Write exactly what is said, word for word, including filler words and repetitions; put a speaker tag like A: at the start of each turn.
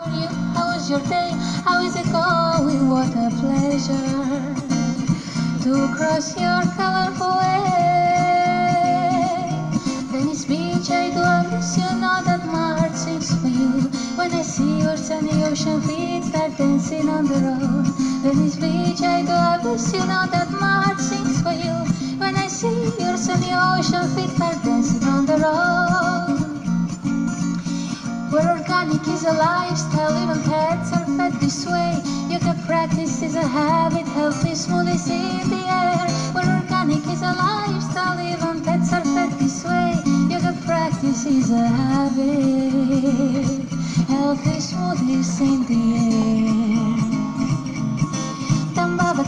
A: you? How was your day? How is it going? What a pleasure to cross your colorful way. Venice Beach, I do I miss you, know that my heart sings for you. When I see your sunny ocean feet start dancing on the road. Venice Beach, I do I miss you, know that my heart sings for you. When I see your sunny ocean feet start dancing on the road. Where organic is a lifestyle, even pets are fed this way. Yoga practice is a habit, health is smooth is in the air. Where organic is a lifestyle, even pets are fed this way. Yoga practice is a habit, health is smooth is in the air.